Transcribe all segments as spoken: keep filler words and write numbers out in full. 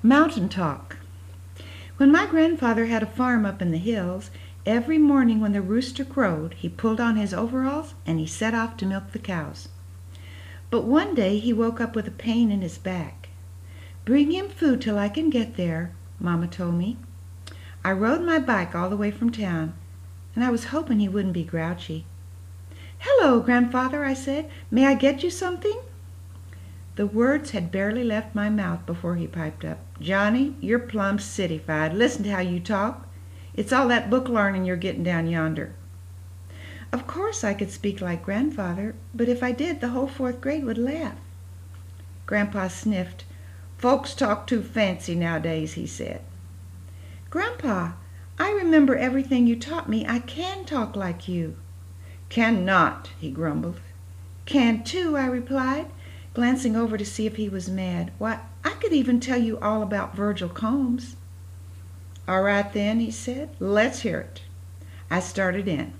Mountain Talk. When my grandfather had a farm up in the hills, every morning when the rooster crowed, he pulled on his overalls and he set off to milk the cows. But one day he woke up with a pain in his back. "Bring him food till I can get there," Mama told me. I rode my bike all the way from town, and I was hoping he wouldn't be grouchy. "Hello, Grandfather," I said. "May I get you something?" The words had barely left my mouth before he piped up. "Johnny, you're plumb cityfied. Listen to how you talk. It's all that book learning you're getting down yonder." Of course I could speak like Grandfather, but if I did, the whole fourth grade would laugh. Grandpa sniffed. "Folks talk too fancy nowadays," he said. "Grandpa, I remember everything you taught me. I can talk like you." "Can not," he grumbled. "Can too," I replied, glancing over to see if he was mad. "Why, I could even tell you all about Virgil Combs." "All right then," he said. "Let's hear it." I started in.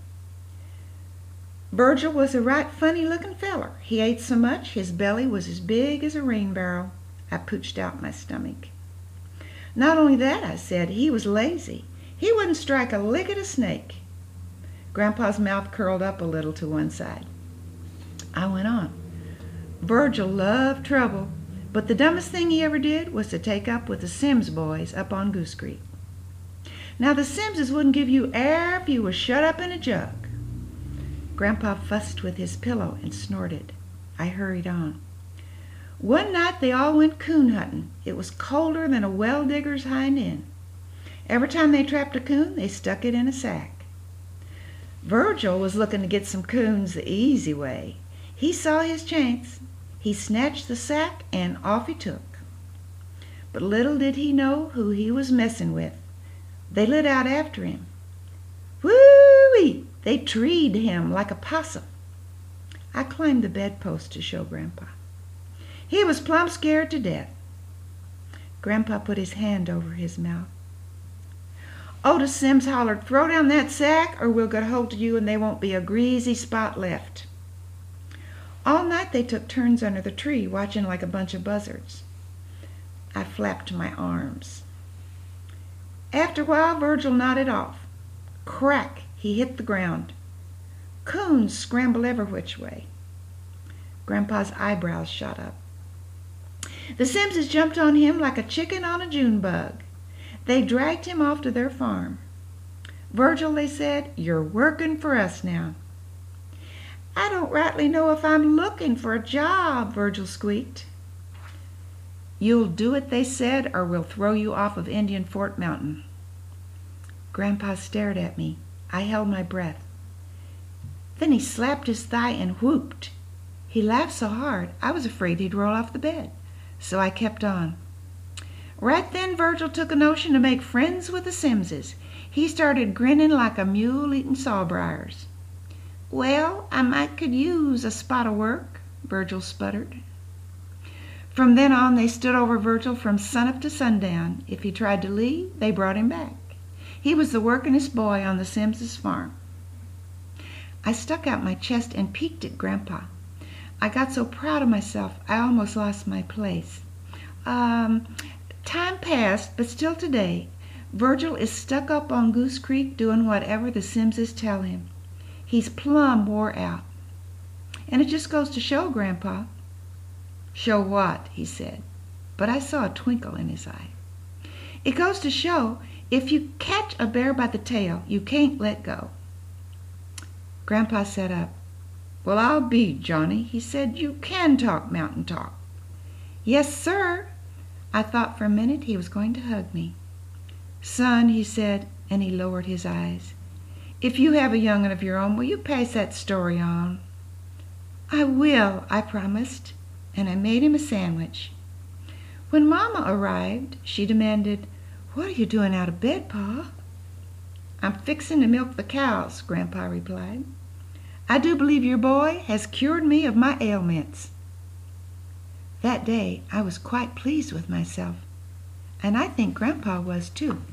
Virgil was a right funny-looking feller. He ate so much his belly was as big as a rain barrel. I pooched out my stomach. "Not only that," I said, "he was lazy. He wouldn't strike a lick at a snake." Grandpa's mouth curled up a little to one side. I went on. "Virgil loved trouble, but the dumbest thing he ever did was to take up with the Sims boys up on Goose Creek. Now the Simses wouldn't give you air if you was shut up in a jug." Grandpa fussed with his pillow and snorted. I hurried on. "One night they all went coon hunting. It was colder than a well digger's hind end. Every time they trapped a coon, they stuck it in a sack. Virgil was looking to get some coons the easy way. He saw his chance. He snatched the sack and off he took. But little did he know who he was messing with. They lit out after him. Whoo-wee! They treed him like a possum." I climbed the bedpost to show Grandpa. "He was plumb scared to death." Grandpa put his hand over his mouth. "Otis Sims hollered, 'Throw down that sack or we'll get hold of you and there won't be a greasy spot left.' All night they took turns under the tree, watching like a bunch of buzzards." I flapped my arms. "After a while, Virgil nodded off. Crack! He hit the ground. Coons scrambled every which way." Grandpa's eyebrows shot up. "The Simses jumped on him like a chicken on a June bug. They dragged him off to their farm. 'Virgil,' they said, 'you're working for us now.'" "I don't rightly know if I'm looking for a job," Virgil squeaked. "You'll do it," they said, "or we'll throw you off of Indian Fort Mountain." Grandpa stared at me. I held my breath. Then he slapped his thigh and whooped. He laughed so hard I was afraid he'd roll off the bed, so I kept on. "Right then Virgil took a notion to make friends with the Simses. He started grinning like a mule eating sawbriars." "Well, I might could use a spot of work," Virgil sputtered. From then on they stood over Virgil from sunup to sundown. If he tried to leave, they brought him back. He was the workingest boy on the Simses' farm. I stuck out my chest and peeked at Grandpa. I got so proud of myself I almost lost my place. Um, time passed, but still today, Virgil is stuck up on Goose Creek doing whatever the Simses tell him. He's plumb wore out. And it just goes to show, Grandpa. "Show what?" he said, but I saw a twinkle in his eye. "It goes to show if you catch a bear by the tail, you can't let go." Grandpa sat up. "Well, I'll be, Johnny," he said. "You can talk mountain talk." "Yes, sir." I thought for a minute he was going to hug me. "Son," he said, and he lowered his eyes, "if you have a young'un of your own, will you pass that story on?" "I will," I promised, and I made him a sandwich. When Mama arrived, she demanded, "What are you doing out of bed, Pa?" "I'm fixing to milk the cows," Grandpa replied. "I do believe your boy has cured me of my ailments." That day I was quite pleased with myself, and I think Grandpa was too.